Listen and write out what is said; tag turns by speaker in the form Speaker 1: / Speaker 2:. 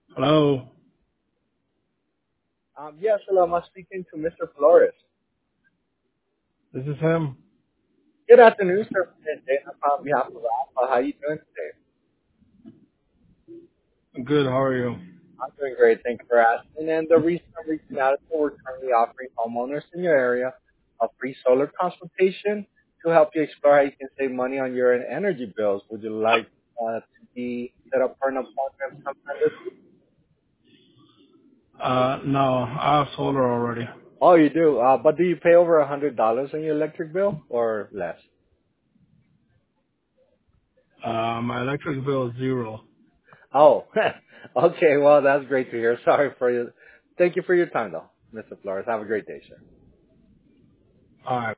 Speaker 1: Hello,
Speaker 2: Yes, hello. I'm speaking to Mr. Flores.
Speaker 1: this is him.
Speaker 2: Good afternoon, sir. On behalf of Alpha, how you doing today?
Speaker 1: Good, how are you?
Speaker 2: I'm doing great. Thank you for asking. And the reason I'm reaching out is that we're currently offering homeowners in your area a free solar consultation to help you explore how you can save money on your energy bills. Would you like to be set up for an appointment sometime this week?
Speaker 1: No, I have solar already.
Speaker 2: Oh, you do. But do you pay over $100 on your electric bill or less?
Speaker 1: My electric bill is zero.
Speaker 2: Oh, okay. Well, that's great to hear. Sorry for you. Thank you for your time, though, Mr. Flores. Have a great day, sir.
Speaker 1: Alright.